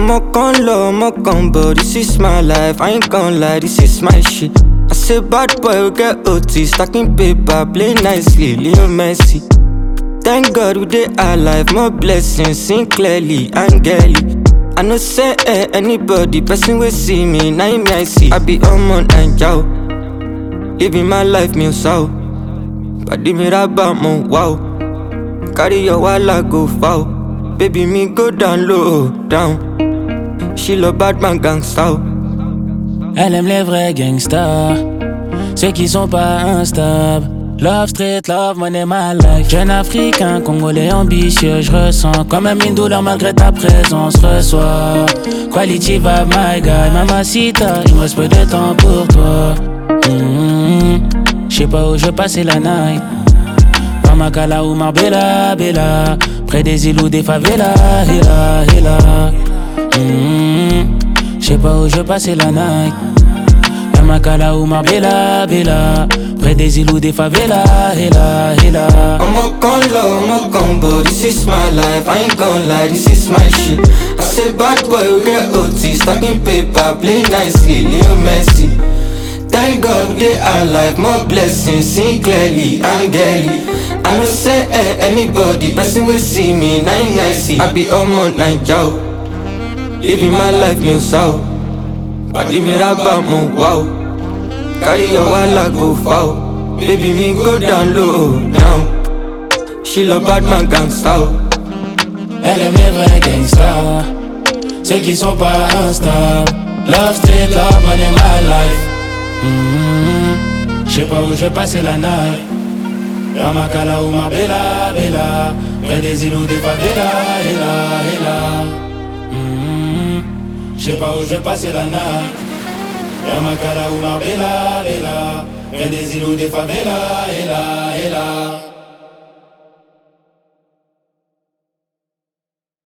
I'm a con low, I'm a combo. This is my life, I ain't gon' lie, this is my shit. I say bad boy, we get OT, stacking paper, play nicely, Leo Messi. Thank God we dey alive, more blessings, sing clearly, angelic. I no say anybody, person will see me, now me I see. I be on and yow, living my life, me so. But the me about mo wow, carry your walla go foul. Baby me go down low, down. She love bad man gangsta. Elle aime les vrais gangsters, ceux qui sont pas instables. Love street, love money, my life. Jeune africain, congolais ambitieux, je ressens quand même une douleur malgré ta présence. Reçois quality vibe, my guy, mamacita, il me reste peu de temps pour toi. J'sais pas où je vais passer la night. Pamakala ou Marbella, Bella, près des îles ou des favelas, hila, hila. J'sais pas où je vais passer la night. Pamakala ou Marbella, Bella, près des îles ou des favelas, hila, hila. I'm a con low, I'm a combo. This is my life, I ain't gon' lie, this is my shit. I say bad boy, we get OT, stacking paper, play nicely, Leo Messi. Thank God we dey alive, more blessings, sing clearly, angelic. I no say anybody, person will see me, now I see. I be on and yow, living my life, me so. But if me about mo wow, carry your walla go foul. Baby me go down low, down. She love bad man gangsta. Elle aime les vrais gangsters, ceux qui sont pas instables. Love street, love money, my life. J'sais pas où je vais passer la night. Pamakala ou Marbella, Bella, près des îles ou des favelas, hila, hila. J'sais pas où je vais passer la night. Pamakala ou Marbella, Bella, près des îles ou des favelas, hila, hila.